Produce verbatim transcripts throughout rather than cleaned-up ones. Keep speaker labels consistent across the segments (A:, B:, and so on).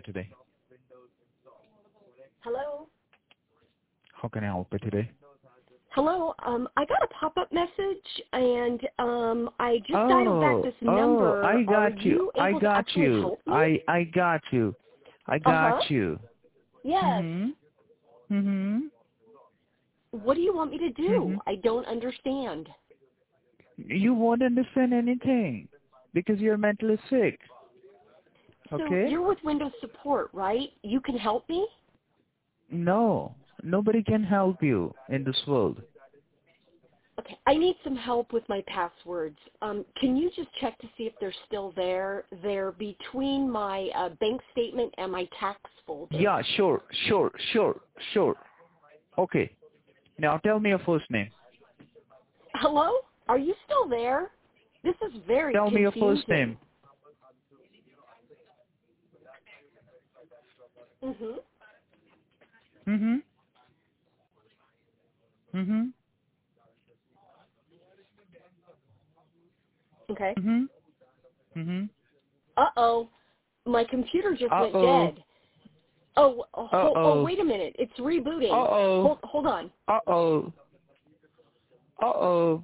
A: today?
B: Hello?
A: How can I help you today?
B: Hello, um, I got a pop-up message, and um, I just dialed back
A: Oh,
B: this
A: oh,
B: number.
A: I
B: Are
A: got you.
B: you
A: I
B: able to
A: got
B: actually
A: you.
B: help me?
A: I I got you. I got
B: Uh-huh.
A: you.
B: Yes.
A: Mhm. Mhm.
B: What do you want me to do?
A: Mhm.
B: I don't understand.
A: You won't understand anything because you're mentally sick.
B: So
A: Okay?
B: you're with Windows Support, right? You can help me?
A: No, nobody can help you in this world.
B: Okay, I need some help with my passwords. Um, can you just check to see if they're still there? They're between my uh, bank statement and my tax folder.
A: Yeah, sure, sure, sure, sure. Okay. Now tell me your first name.
B: Hello? Are you still there? This is very
A: Tell me your first
B: confusing.
A: name.
B: Mm-hmm.
A: Mhm. Mhm.
B: Okay.
A: Mhm. Mhm.
B: Uh-oh. My computer just
A: Uh
B: went
A: oh.
B: dead. Oh, oh,
A: Uh
B: ho- oh,
A: oh.
B: wait a minute. It's rebooting.
A: Uh oh.
B: Hold, hold on.
A: Uh oh. Uh oh.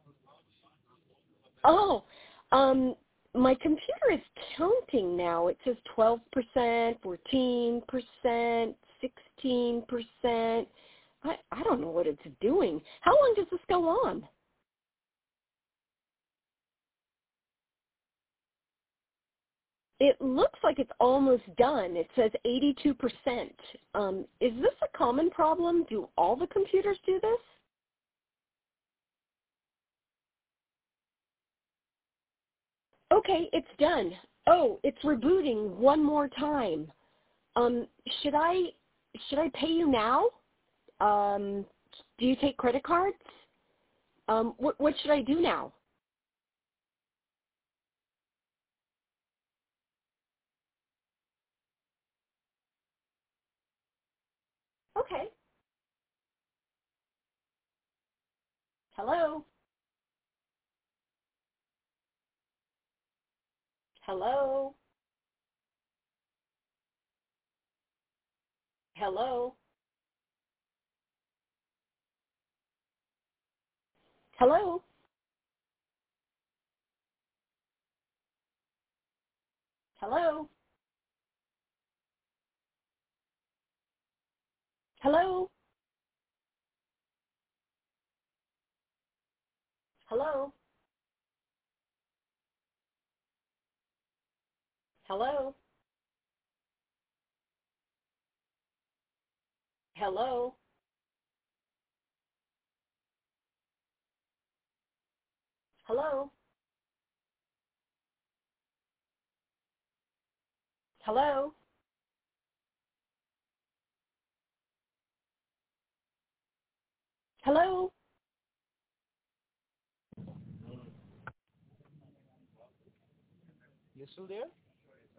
B: Oh, um, my computer is counting now. It says twelve percent, fourteen percent, sixteen percent. I, I don't know what it's doing. How long does this go on? It looks like it's almost done. It says eighty-two percent. Um, is this a common problem? Do all the computers do this? Okay, it's done. Oh, it's rebooting one more time. Um, should I should I pay you now? Um, do you take credit cards? Um, what what should I do now? Okay. Hello. Hello. Hello. Hello. Hello. Hello. Hello. Hello. Hello. Hello. Hello. Hello.
A: You still there?